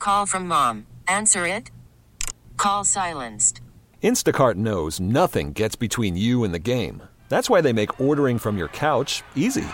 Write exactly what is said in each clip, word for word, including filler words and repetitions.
call from mom. Answer it. Call silenced. Instacart knows nothing gets between you and the game. That's why they make ordering from your couch easy.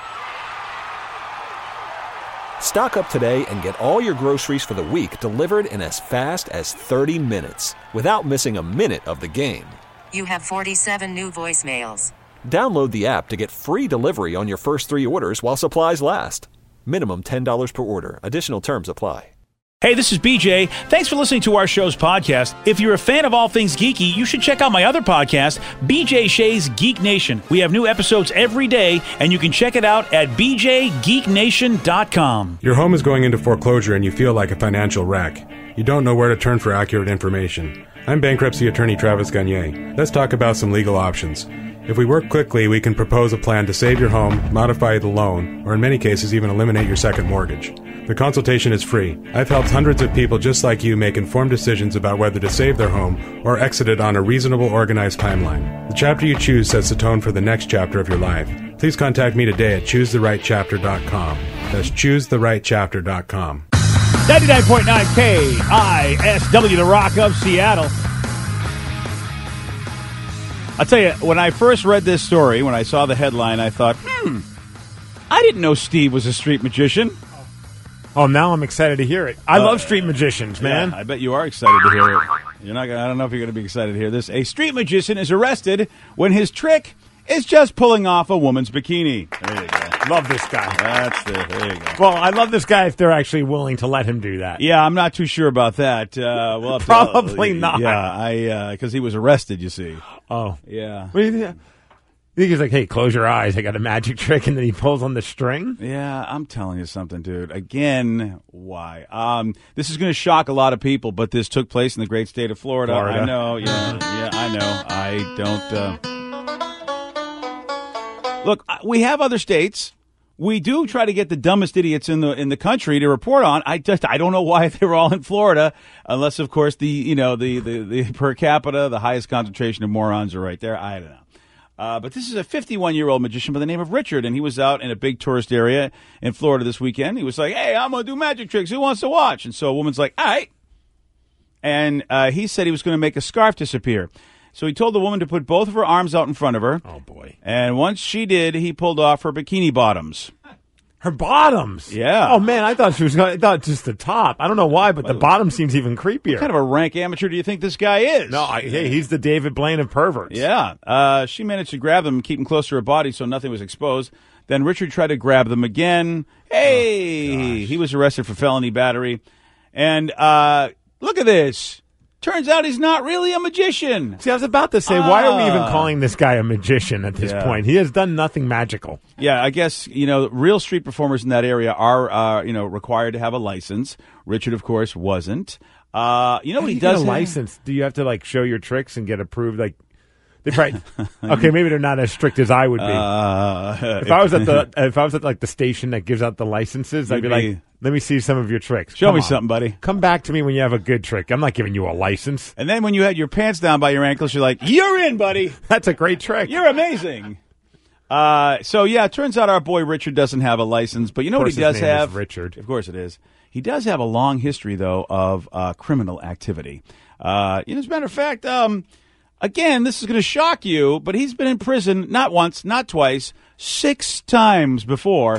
Stock up today and get all your groceries for the week delivered in as fast as thirty minutes without missing a minute of the game. You have forty-seven new voicemails. Download the app to get free delivery on your first three orders while supplies last. Minimum ten dollars per order. Additional terms apply. Hey, this is B J. Thanks for listening to our show's podcast. If you're a fan of all things geeky, you should check out my other podcast, B J Shea's Geek Nation. We have new episodes every day, and you can check it out at b j geek nation dot com. Your home is going into foreclosure and you feel like a financial wreck. You don't know where to turn for accurate information. I'm bankruptcy attorney Travis Gagne. Let's talk about some legal options. If we work quickly, we can propose a plan to save your home, modify the loan, or in many cases even eliminate your second mortgage. The consultation is free. I've helped hundreds of people just like you make informed decisions about whether to save their home or exit it on a reasonable, organized timeline. The chapter you choose sets the tone for the next chapter of your life. Please contact me today at choose the right chapter dot com. That's choose the right chapter dot com. ninety-nine point nine K I S W, the Rock of Seattle. I'll tell you, when I first read this story, when I saw the headline, I thought, hmm, I didn't know Steve was a street magician. Oh, now I'm excited to hear it. I uh, love street magicians, man. Yeah, I bet you are excited to hear it. You're not gonna, I don't know if you're going to be excited to hear this. A street magician is arrested when his trick is just pulling off a woman's bikini. There you go. Love this guy. That's the, there you go. Well, I love this guy if they're actually willing to let him do that. Yeah, I'm not too sure about that. Uh, well, Probably to, not. Yeah, I because uh, he was arrested, you see. Oh. Yeah. What do you think? You think he's like, hey, close your eyes. I got a magic trick, and then he pulls on the string? Yeah, I'm telling you something, dude. Again, why? Um, this is going to shock a lot of people, but this took place in the great state of Florida. Florida. I know. Yeah, yeah, I know. I don't. Uh... Look, we have other states. We do try to get the dumbest idiots in the in the country to report on. I just I don't know why they're all in Florida, unless of course the you know the the, the per capita, the highest concentration of morons are right there. I don't know. Uh, but this is a fifty-one-year-old magician by the name of Richard, and he was out in a big tourist area in Florida this weekend. He was like, hey, I'm going to do magic tricks. Who wants to watch? And so a woman's like, all right. And uh, he said he was going to make a scarf disappear. So he told the woman to put both of her arms out in front of her. Oh, boy. And once she did, he pulled off her bikini bottoms. Her bottoms? Yeah. Oh, man, I thought she was going. I thought just the top. I don't know why, but the bottom seems even creepier. What kind of a rank amateur do you think this guy is? No, I, hey, he's the David Blaine of perverts. Yeah. Uh, she managed to grab them and keep them close to her body so nothing was exposed. Then Richard tried to grab them again. Hey! Oh, he was arrested for felony battery. And uh, look at this. Turns out he's not really a magician. See, I was about to say, ah. why are we even calling this guy a magician at this yeah. point? He has done nothing magical. Yeah, I guess, you know, real street performers in that area are, uh, you know, required to have a license. Richard, of course, wasn't. Uh, you know How what do he you does get a have? license? Do you have to, like, show your tricks and get approved? Like, they probably, okay, maybe they're not as strict as I would be. Uh, if, if I was at the, if I was at like the station that gives out the licenses, I'd be, be like, let me see some of your tricks. Show Come me on. something, buddy. Come back to me when you have a good trick. I'm not giving you a license. And then when you had your pants down by your ankles, you're like, you're in, buddy. That's a great trick. You're amazing. Uh, so, yeah, it turns out our boy Richard doesn't have a license. But you know what he does his name have? is Richard. Of course it is. He does have a long history, though, of uh, criminal activity. Uh, as a matter of fact, um, again, this is going to shock you, but he's been in prison not once, not twice, six times before.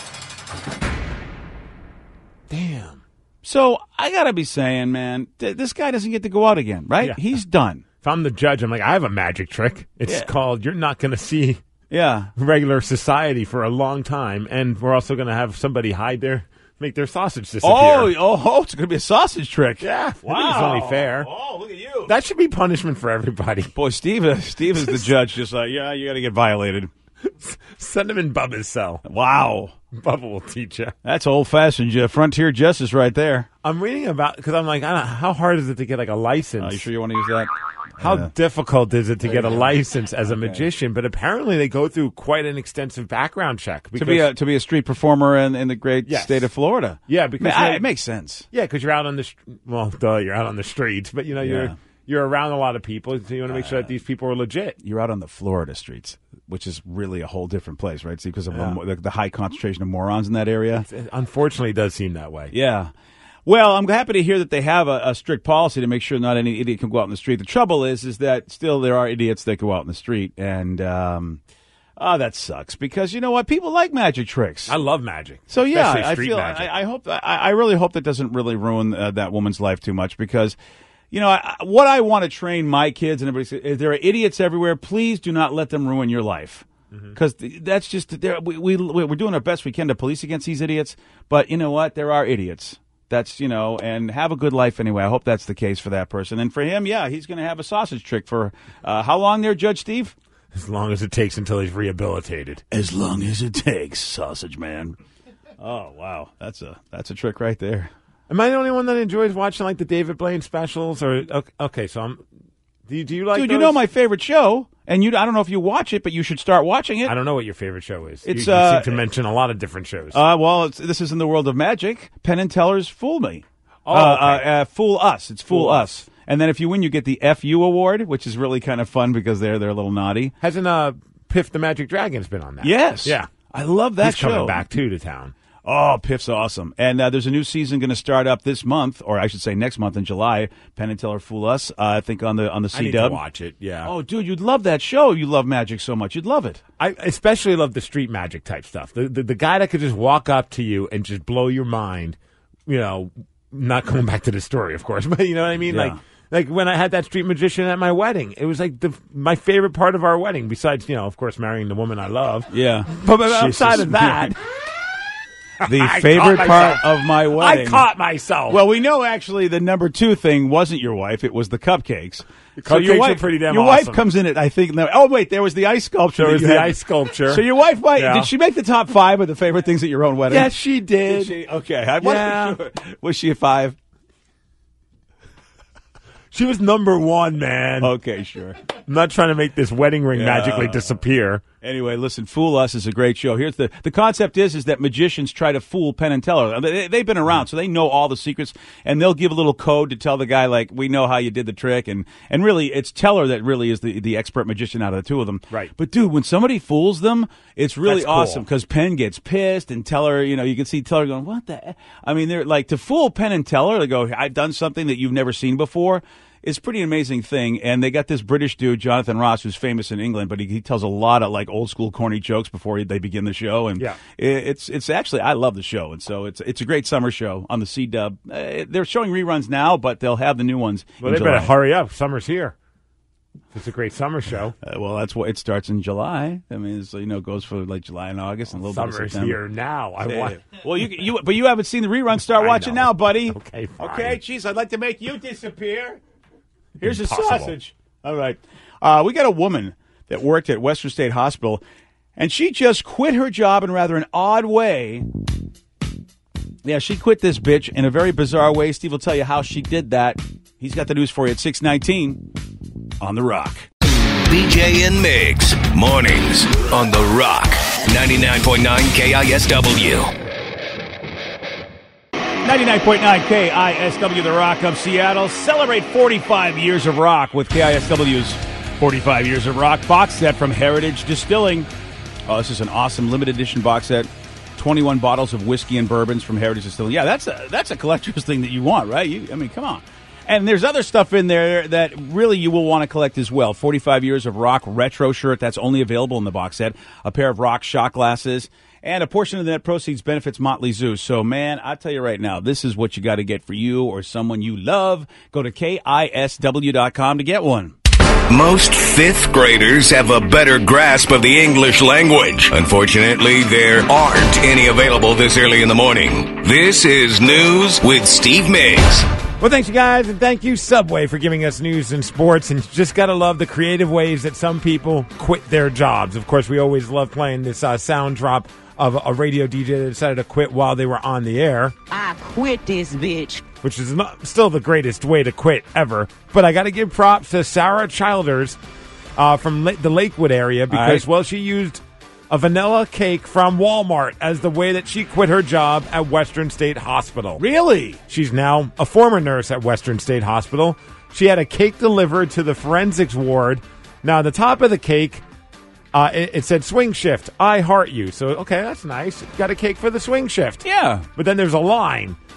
Damn. So I got to be saying, man, th- this guy doesn't get to go out again, right? Yeah. He's done. If I'm the judge, I'm like, I have a magic trick. It's Yeah. called, you're not going to see Yeah. regular society for a long time, and we're also going to have somebody hide their, make their sausage disappear. Oh, oh, oh, it's going to be a sausage trick. Yeah. Wow. I think it's only fair. Oh, look at you. That should be punishment for everybody. Boy, Steve, uh, Steve is the judge, just like, yeah, you got to get violated. Send him in Bubba's cell. Wow. Bubba will teach you. That's old-fashioned uh, frontier justice right there. I'm reading about, because I'm like, I don't know, how hard is it to get like a license? Are you sure you want to use that? How Yeah. difficult is it to get a license as a magician? But apparently they go through quite an extensive background check. To be a to be a street performer in, in the great Yes. state of Florida. Yeah, because Man, I- you're- it makes sense. Yeah, because you're out on the, st- well, duh, you're out on the streets, but you know, Yeah. you're you're around a lot of people, so you want to make sure that these people are legit. You're out on the Florida streets, which is really a whole different place, right? See, because of Yeah. the, the high concentration of morons in that area. It unfortunately does seem that way. Yeah. Well, I'm happy to hear that they have a, a strict policy to make sure not any idiot can go out in the street. The trouble is, is that still there are idiots that go out in the street, and um, oh, that sucks because you know what? People like magic tricks. I love magic. So yeah, especially I street feel. magic. I, I hope. I, I really hope that doesn't really ruin uh, that woman's life too much because. You know, I, what I want to train my kids and everybody, if there are idiots everywhere, please do not let them ruin your life. Because mm-hmm. that's just, we, we, we're doing our best we can to police against these idiots. But you know what? There are idiots. That's, you know, and have a good life anyway. I hope that's the case for that person. And for him, yeah, he's going to have a sausage trick for uh, how long there, Judge Steve? As long as it takes until he's rehabilitated. As long as it takes, sausage man. Oh, wow. That's a that's a trick right there. Am I the only one that enjoys watching like the David Blaine specials? Or okay, okay so I'm. Do you, do you like? Dude, those? you know my favorite show, and you I don't know if you watch it, but you should start watching it. I don't know what your favorite show is. It's you, you uh, seem to mention a lot of different shows. Uh, well, it's, this is in the world of magic. Penn and Teller's Fool Me. Oh, uh, okay. uh, uh, Fool Us. It's Fool, Fool Us. Us. And then if you win, you get the F U award, which is really kind of fun because they're they're a little naughty. Hasn't uh, Piff the Magic Dragon's been on that? Yes. Yeah. I love that He's show. coming back too to town. Oh, Piff's awesome. And uh, there's a new season going to start up this month, or I should say next month in July. Penn and Teller Fool Us, uh, I think on the on the I need C-Dub. to watch it, yeah. Oh, dude, you'd love that show. You love magic so much. You'd love it. I especially love the street magic type stuff. The, the the guy that could just walk up to you and just blow your mind, you know, not going back to the story, of course, but you know what I mean? Yeah. Like like when I had that street magician at my wedding, it was like the my favorite part of our wedding, besides, you know, of course, marrying the woman I love. Yeah. But, but outside Jesus, of that... The I favorite caught part myself. of my wedding. I caught myself. Well, we know actually the number two thing wasn't your wife; it was the cupcakes. The So your cupcakes wife, are pretty damn Your awesome. wife comes in at I think. No, oh wait, there was the ice sculpture. There that was you the had. ice sculpture. So your wife, might, Yeah. did she make the top five of the favorite things at your own wedding? Yes, she did. Did she? Okay, I wasn't Yeah. sure. Was she a five? She was number one, man. Okay, sure. I'm not trying to make this wedding ring Yeah. magically disappear. Anyway, listen, Fool Us is a great show. Here's the the concept is is that magicians try to fool Penn and Teller. They, they've been around, so they know all the secrets, and they'll give a little code to tell the guy, like, we know how you did the trick, and and really, it's Teller that really is the, the expert magician out of the two of them. Right. But dude, when somebody fools them, it's really That's cool. awesome because Penn gets pissed, and Teller, you know, you can see Teller going, "What the?" I mean, they're like to fool Penn and Teller. They go, "I've done something that you've never seen before." It's pretty amazing thing, and they got this British dude, Jonathan Ross, who's famous in England, but he, he tells a lot of like old school corny jokes before he, they begin the show, and Yeah. it, it's it's actually I love the show, and so it's it's a great summer show on the C-Dub. Uh, they're showing reruns now, but they'll have the new ones. Well, in they July. better hurry up. Summer's here. It's a great summer show. Uh, well, that's what it starts in July. I mean, it's, you know, it goes for like July and August and a little bit Summer's of September. here now. I Yeah. want. Well, you you but you haven't seen the reruns. Start I watching know. now, buddy. Okay, fine. Okay, geez, I'd like to make you disappear. Here's Impossible. a sausage. All right. Uh, we got a woman that worked at Western State Hospital, and she just quit her job in rather an odd way. Yeah, she quit this bitch in a very bizarre way. Steve will tell you how she did that. He's got the news for you at six nineteen on The Rock. B J and Migs, mornings on The Rock, ninety-nine point nine K I S W. ninety-nine point nine K I S W, The Rock of Seattle. Celebrate forty-five years of rock with K I S W's forty-five Years of Rock box set from Heritage Distilling. Oh, this is an awesome limited edition box set. twenty-one bottles of whiskey and bourbons from Heritage Distilling. Yeah, that's a that's a collector's thing that you want, right? You, I mean, come on. And there's other stuff in there that really you will want to collect as well. forty-five Years of Rock retro shirt that's only available in the box set. A pair of Rock shot glasses. And a portion of the net proceeds benefits Motley Zoo. So, man, I tell you right now, this is what you got to get for you or someone you love. Go to K I S W dot com to get one. Most fifth graders have a better grasp of the English language. Unfortunately, there aren't any available this early in the morning. This is News with Steve Miggs. Well, thanks, you guys, and thank you, Subway, for giving us news and sports. And you just got to love the creative ways that some people quit their jobs. Of course, we always love playing this uh, sound drop of a radio D J that decided to quit while they were on the air. I quit this bitch. Which is not still the greatest way to quit ever. But I got to give props to Sarah Childers uh, from La- the Lakewood area because, right. well, she used a vanilla cake from Walmart as the way that she quit her job at Western State Hospital. Really? She's now a former nurse at Western State Hospital. She had a cake delivered to the forensics ward. Now, at the top of the cake, uh, it, it said swing shift, I heart you. So, okay, that's nice. Got a cake for the swing shift. Yeah. But then there's a line.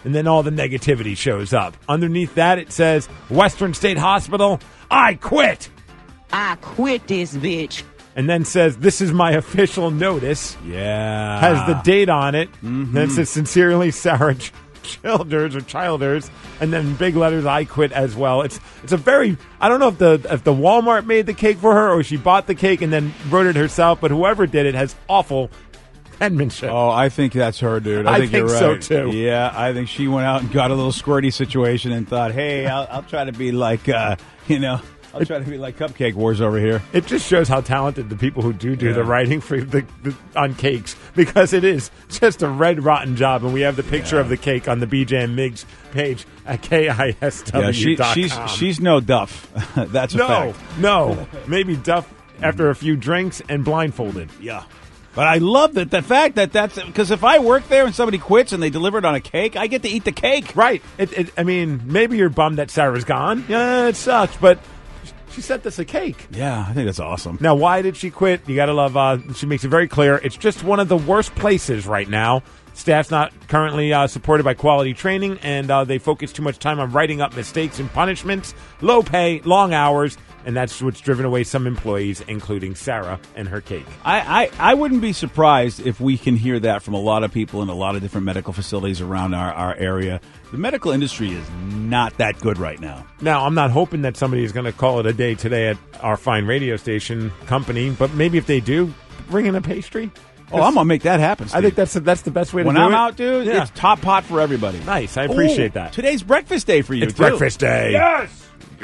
and then all the negativity shows up. Underneath that, it says, Western State Hospital, I quit. I quit this bitch. And then says, this is my official notice. Yeah. Has the date on it. Mm-hmm. Then it says, sincerely, Sarah Childers or Childers, and then big letters, I quit as well. It's it's a very, I don't know if the if the Walmart made the cake for her or she bought the cake and then wrote it herself, but whoever did it has awful penmanship. Oh, I think that's her, dude. I, I think, think you're so, right. too. Yeah, I think she went out and got a little squirty situation and thought, hey, I'll, I'll try to be like, uh, you know, I'll try to be like Cupcake Wars over here. It just shows how talented the people who do do Yeah. the writing for the, the on cakes, because it is just a red rotten job, and we have the picture Yeah. of the cake on the B J and Miggs page at K I S W Yeah, she, dot com. she's she's no Duff. That's a no, fact. no, maybe Duff after a few drinks and blindfolded. Yeah. But I love that the fact that that's because if I work there and somebody quits and they deliver it on a cake, I get to eat the cake. Right. It, it, I mean, maybe you're bummed that Sarah's gone. Yeah, it sucks, but she sent us a cake. Yeah, I think that's awesome. Now, why did she quit? You got to love, uh, she makes it very clear. It's just one of the worst places right now. Staff's not currently uh, supported by quality training, and uh, they focus too much time on writing up mistakes and punishments, low pay, long hours, and that's what's driven away some employees, including Sarah and her cake. I, I, I wouldn't be surprised if we can hear that from a lot of people in a lot of different medical facilities around our, our area. The medical industry is not that good right now. Now, I'm not hoping that somebody is going to call it a day today at our fine radio station company, but maybe if they do, bring in a pastry. Oh, I'm going to make that happen, Steve. I think that's the, that's the best way to when do I'm it. out, dude, Yeah. it's top pot for everybody. Nice. I appreciate Ooh, that. Today's breakfast day for you, It's too. breakfast day. Yes!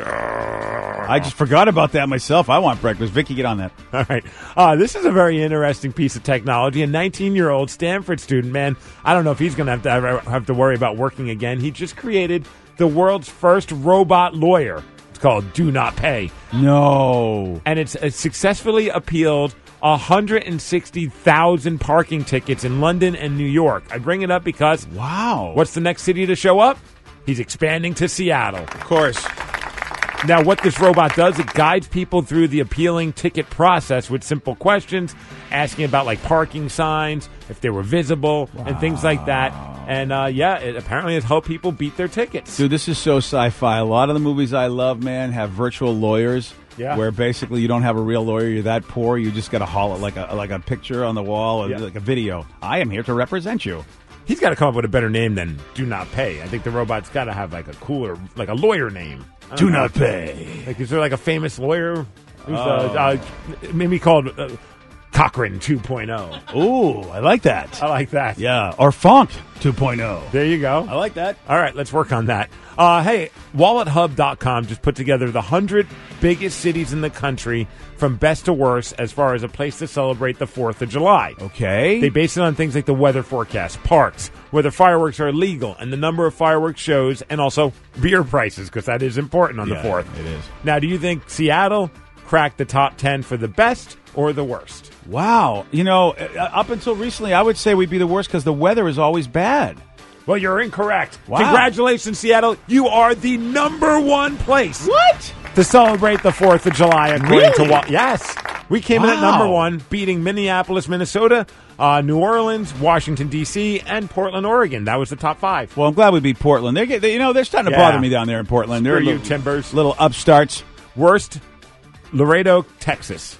I just forgot about that myself. I want breakfast. Vicky, get on that. All right. Uh, this is a very interesting piece of technology. A nineteen-year-old Stanford student, man, I don't know if he's going to have to ever have to worry about working again. He just created the world's first robot lawyer. It's called Do Not Pay. No. And it's, it's successfully appealed one hundred sixty thousand parking tickets in London and New York. I bring it up because Wow. what's the next city to show up? He's expanding to Seattle. Of course. Now, what this robot does, it guides people through the appealing ticket process with simple questions, asking about, like, parking signs, if they were visible, and things like that. And, uh, yeah, it apparently has helped people beat their tickets. Dude, this is so sci-fi. A lot of the movies I love, man, have virtual lawyers. Yeah. Where basically you don't have a real lawyer. You're that poor. You just got to haul it like a like a picture on the wall or Yeah. like a video. I am here to represent you. He's got to come up with a better name than Do Not Pay. I think the robot's got to have, like, a cooler, like a lawyer name. I don't Do know. not pay. Like, is there, like, a famous lawyer who's Oh. uh, uh, maybe called uh, Cochran two point oh? Ooh, I like that. I like that. Yeah, or Funk two point oh. There you go. I like that. All right, let's work on that. Uh, hey, wallet hub dot com just put together the one hundred biggest cities in the country from best to worst as far as a place to celebrate the fourth of July. Okay. They base it on things like the weather forecast, parks, whether fireworks are legal, and the number of fireworks shows, and also beer prices, because that is important on Yeah, the fourth. it is. Now, do you think Seattle cracked the top ten for the best or the worst? Wow. You know, uh, up until recently, I would say we'd be the worst because the weather is always bad. Well, you're incorrect. Wow. Congratulations, Seattle. You are the number one place. What? To celebrate the fourth of July, according Really? to Walt. Yes. We came in at Wow. number one, beating Minneapolis, Minnesota, uh, New Orleans, Washington, D C, and Portland, Oregon. That was the top five. Well, I'm glad we beat Portland. They're, get- they, you know, they're starting to Yeah. bother me down there in Portland. They're Screw you, little, Timbers. little upstarts. Worst, Laredo, Texas.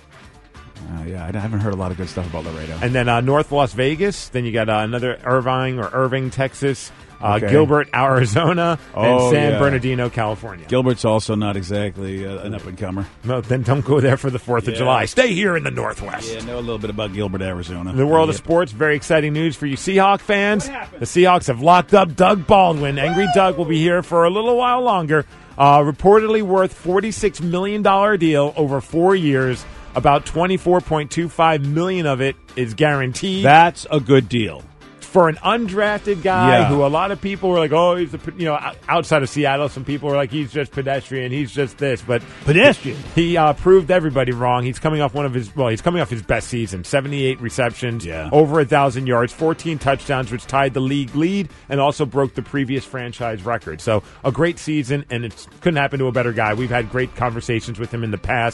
Uh, yeah, I haven't heard a lot of good stuff about Laredo. And then uh, North Las Vegas. Then you got uh, another Irvine or Irving, Texas. Uh, Okay. Gilbert, Arizona. Oh, and San yeah. Bernardino, California. Gilbert's also not exactly uh, an up-and-comer. No, then don't go there for the fourth of Yeah. July. Stay here in the Northwest. Yeah, know a little bit about Gilbert, Arizona. In the world of Yep. sports, very exciting news for you Seahawk fans. What happened? The Seahawks have locked up Doug Baldwin. Angry Doug will be here for a little while longer. Uh, reportedly worth forty-six million dollars deal over four years. About twenty-four point two five million dollars of it is guaranteed. That's a good deal. For an undrafted guy Yeah. who a lot of people were like, oh, he's, a, you know, o- outside of Seattle, some people were like, he's just pedestrian, he's just this. But Pedestrian. he uh, proved everybody wrong. He's coming off one of his, well, he's coming off his best season, seventy-eight receptions, Yeah. over one thousand yards, fourteen touchdowns, which tied the league lead and also broke the previous franchise record. So a great season, and it couldn't happen to a better guy. We've had great conversations with him in the past.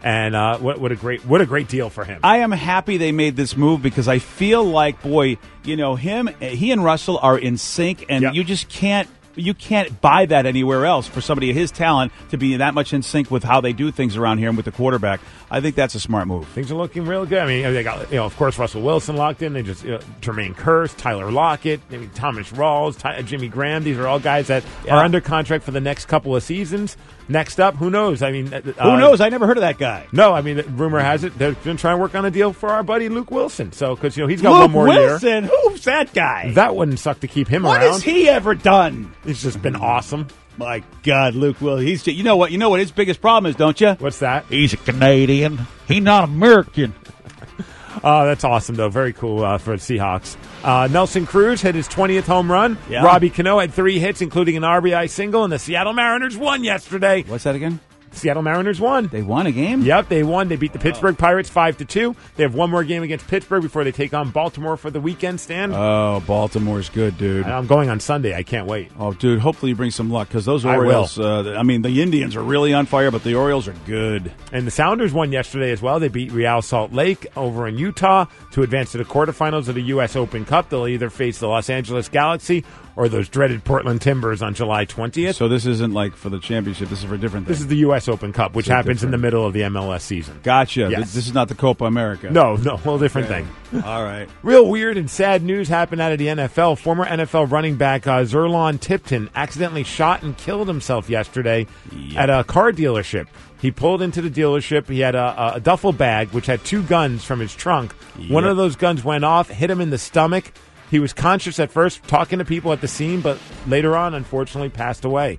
And uh, what, what a great what a great deal for him. I am happy they made this move because I feel like, boy, you know, him, he and Russell are in sync, and Yep. you just can't. You can't buy that anywhere else for somebody of his talent to be that much in sync with how they do things around here and with the quarterback. I think that's a smart move. Things are looking real good. I mean, they got, you know, of course, Russell Wilson locked in. They just, you know, Jermaine Kearse, Tyler Lockett, I mean, Thomas Rawls, Ty, Jimmy Graham. These are all guys that Yeah. are under contract for the next couple of seasons. Next up, who knows? I mean, uh, Who knows? I never heard of that guy. No, I mean, rumor has it they're going to try and work on a deal for our buddy Luke Wilson. So, because you know he's got Luke one more Wilson, who's that guy? year. That wouldn't suck to keep him What around. has he ever done? He's just been awesome. My God, Luke Wilson. He's you know what you know what his biggest problem is, don't you? What's that? He's a Canadian. He's not American. Oh, that's awesome, though. Very cool uh, for the Seahawks. Uh, Nelson Cruz hit his twentieth home run. Yeah. Robbie Cano had three hits, including an R B I single, and the Seattle Mariners won yesterday. What's that again? Seattle Mariners won. They won a game? Yep, they won. They beat the Pittsburgh Pirates five to two. They have one more game against Pittsburgh before they take on Baltimore for the weekend stand. Oh, Baltimore's good, dude. I'm going on Sunday. I can't wait. Oh, dude, hopefully you bring some luck because those I will. Orioles, uh, I mean, the Indians are really on fire, but the Orioles are good. And the Sounders won yesterday as well. They beat Real Salt Lake over in Utah to advance to the quarterfinals of the U S Open Cup. They'll either face the Los Angeles Galaxy or those dreaded Portland Timbers on July twentieth. So this isn't like for the championship. This is for a different thing. This is the U S Open Cup, which So happens in different. the middle of the M L S season. Gotcha. Yes. Th- This is not the Copa America. No, no, whole different Okay. thing. All right. Real weird and sad news happened out of the N F L. Former N F L running back uh, Zerlon Tipton accidentally shot and killed himself yesterday at a car dealership. He pulled into the dealership. He had a, a duffel bag, which had two guns from his trunk. One Yep. of those guns went off, hit him in the stomach. He was conscious at first, talking to people at the scene, but later on, unfortunately, passed away.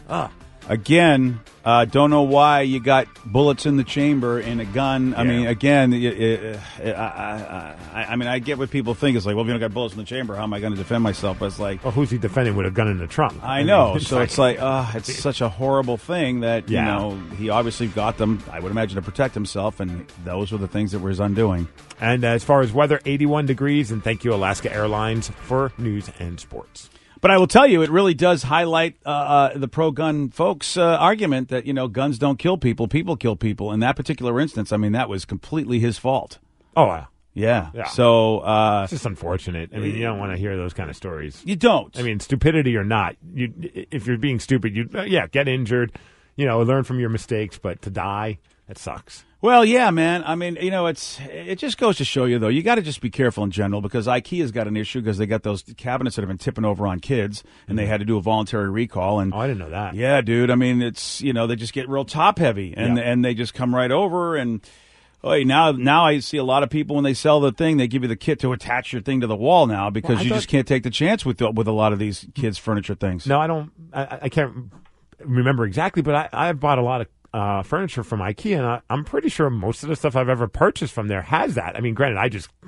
Again, uh, don't know why you got bullets in the chamber in a gun. I Yeah. mean, again, it, it, it, I, I, I, I mean, I get what people think. It's like, well, if you don't got bullets in the chamber, how am I going to defend myself? But it's like, Well, who's he defending with a gun in the trunk? I know. mean, So it's like, uh, it's such a horrible thing that, Yeah. you know, he obviously got them, I would imagine, to protect himself, and those were the things that were his undoing. And as far as weather, eighty-one degrees, and thank you, Alaska Airlines, for news and sports. But I will tell you, it really does highlight uh, uh, the pro-gun folks' uh, argument that, you know, guns don't kill people, people kill people. In that particular instance, I mean, that was completely his fault. Oh, wow. Yeah. Yeah. So, uh, It's just unfortunate. I mean, you don't want to hear those kind of stories. you don't. I mean, stupidity or not, you if you're being stupid, you uh, yeah, get injured, you know, learn from your mistakes, but to die, that sucks. Well, yeah, man. I mean, you know, it's it just goes to show you, though, you got to just be careful in general because IKEA's got an issue because they got those cabinets that have been tipping over on kids, and they had to do a voluntary recall. And Oh, I didn't know that. yeah, dude. I mean, it's you know they just get real top heavy, and Yeah. and they just come right over. And oh, now now I see a lot of people when they sell the thing, they give you the kit to attach your thing to the wall now because Well, I you thought- just can't take the chance with the, with a lot of these kids' furniture things. No, I don't. I, I can't remember exactly, but I I've bought a lot of uh, furniture from IKEA, and I, I'm pretty sure most of the stuff I've ever purchased from there has that. I mean, granted, I just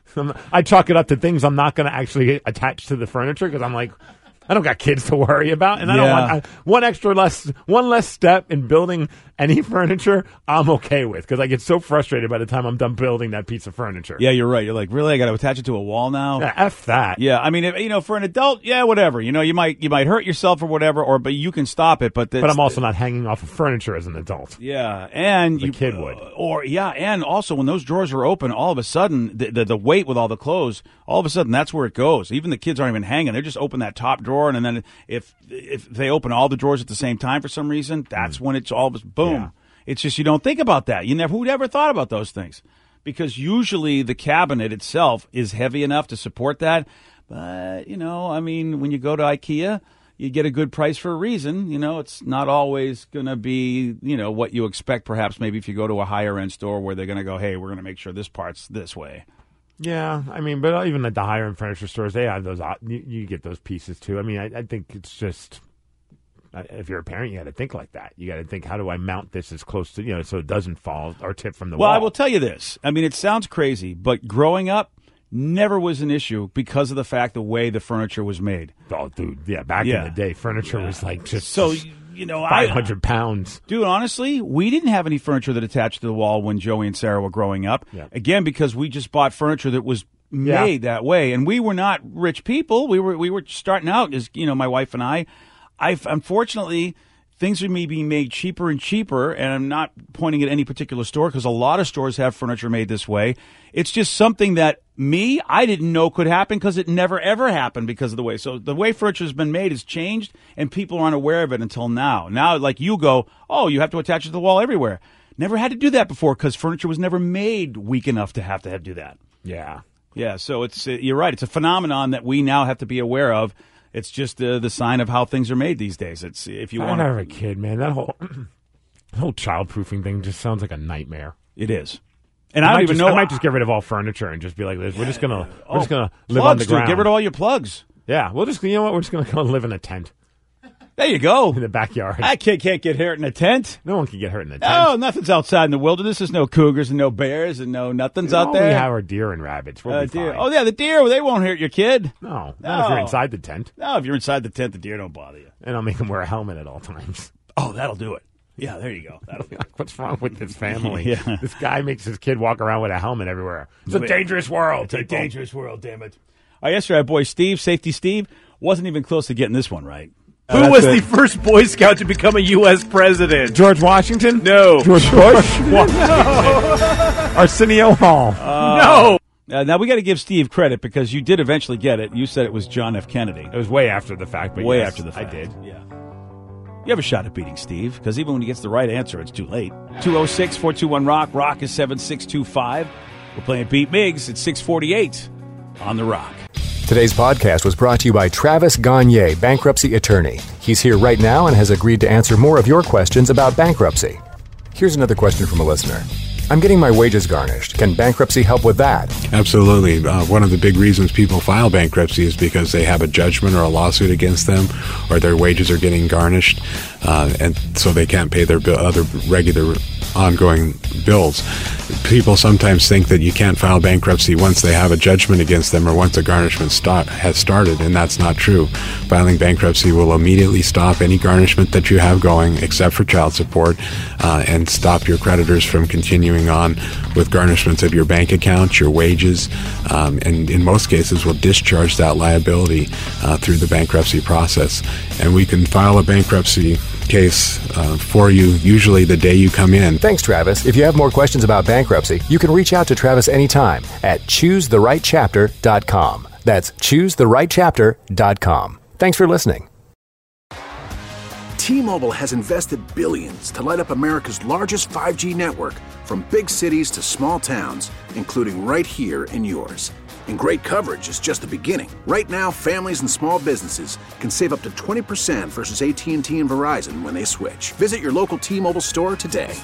I chalk it up to things I'm not going to actually attach to the furniture because I'm like, I don't got kids to worry about, and I don't Yeah. want I, one extra less one less step in building any furniture. I'm okay with because I get so frustrated by the time I'm done building that piece of furniture. Yeah, you're right. You're like, really? I got to attach it to a wall now? Yeah, F that. Yeah, I mean, if, you know, for an adult, yeah, whatever. You know, you might you might hurt yourself or whatever, or but you can stop it. But But it's- I'm also not hanging off of furniture as an adult. yeah, and The you, kid would. uh, or yeah, and also when those drawers are open, all of a sudden the, the the weight with all the clothes, all of a sudden that's where it goes. Even the kids aren't even hanging; they just open that top drawer, and then if if they open all the drawers at the same time for some reason, that's when it's all of a boom. Yeah. It's just you don't think about that. You never who'd ever thought about those things. Because usually the cabinet itself is heavy enough to support that. But, you know, I mean, when you go to IKEA, you get a good price for a reason. You know, it's not always going to be, you know, what you expect perhaps maybe if you go to a higher end store where they're going to go, hey, we're going to make sure this part's this way. Yeah, I mean, but even at the higher end furniture stores, they have those. You, you get those pieces too. I mean, I, I think it's just if you're a parent, you got to think like that. You got to think, how do I mount this as close to you know so it doesn't fall or tip from the Well, wall? I will tell you this. I mean, it sounds crazy, but growing up never was an issue because of the fact the way the furniture was made. Oh, dude, yeah. Back Yeah. in the day, furniture was like just So, you know, five I hundred pounds. Dude, honestly, we didn't have any furniture that attached to the wall when Joey and Sarah were growing up. Yeah. Again, because we just bought furniture that was made that way, and we were not rich people. We were we were starting out as you know, my wife and I. I unfortunately things are maybe being made cheaper and cheaper, and I'm not pointing at any particular store because a lot of stores have furniture made this way. It's just something that me, I didn't know could happen because it never, ever happened because of the way. So the way furniture has been made has changed, and people aren't aware of it until now. Now, like you go, oh, you have to attach it to the wall everywhere. Never had to do that before because furniture was never made weak enough to have to have do that. Yeah. Yeah, so it's uh, you're right. It's a phenomenon that we now have to be aware of. It's just uh, the sign of how things are made these days. It's if you I want to have a kid, man. That whole that whole childproofing thing just sounds like a nightmare. It is, and I, I don't might even just, know. I might just get rid of all furniture and just be like, "We're just gonna, we're Oh, just gonna live plugs, on the dude. ground. Get rid of all your plugs. Yeah, we'll just, you know what? We're just gonna go live in a tent There you go. in the backyard. That kid can't get hurt in a tent. No one can get hurt in the tent. Oh, nothing's outside in the wilderness. There's no cougars and no bears and no nothing's out All there. we have are deer and rabbits. We'll Uh, be deer. fine. Oh yeah, the deer. They won't hurt your kid. No, not if you're No. inside the tent. No, if you're inside the tent, the deer don't bother you. And I'll make him wear a helmet at all times. Oh, that'll do it. Yeah, there you go. That'll do it. What's wrong with this family? Yeah. This guy makes his kid walk around with a helmet everywhere. It's a dangerous world. It's a people. dangerous world, damn it. Uh, yesterday, our boy Steve, Safety Steve, wasn't even close to getting this one right. Who Uh, was that's the first Boy Scout to become a U S president? George Washington? No. George Bush? Arsenio Hall. no. Uh, now, we got to give Steve credit because you did eventually get it. You said it was John F. Kennedy. It was way after the fact, but Way yes, after the fact. I did. Yeah. You have a shot at beating Steve because even when he gets the right answer, it's too late. two oh six, four two one, ROCK. ROCK is seven six two five. We're playing Beat Miggs at six forty-eight on The Rock. Today's podcast was brought to you by Travis Gagne, bankruptcy attorney. He's here right now and has agreed to answer more of your questions about bankruptcy. Here's another question from a listener. I'm getting my wages garnished. Can bankruptcy help with that? Absolutely. Uh, one of the big reasons people file bankruptcy is because they have a judgment or a lawsuit against them, or their wages are getting garnished, uh, and so they can't pay their bill, other regular ongoing bills. People sometimes think that you can't file bankruptcy once they have a judgment against them or once a garnishment start, has started, and that's not true. Filing bankruptcy will immediately stop any garnishment that you have going, except for child support, uh, and stop your creditors from continuing on with garnishments of your bank account, your wages, um, and in most cases will discharge that liability uh, through the bankruptcy process. And we can file a bankruptcy case uh, for you usually the day you come in. Thanks, Travis. If you have more questions about bankruptcy, you can reach out to Travis anytime at choose the right chapter dot com. That's choose the right chapter dot com. Thanks for listening. T-Mobile has invested billions to light up America's largest five G network, from big cities to small towns, including right here in yours. And great coverage is just the beginning. Right now, families and small businesses can save up to twenty percent versus A T and T and Verizon when they switch. Visit your local T-Mobile store today.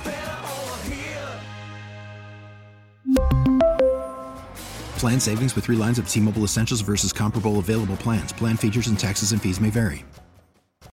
Plan savings with three lines of T-Mobile Essentials versus comparable available plans. Plan features and taxes and fees may vary.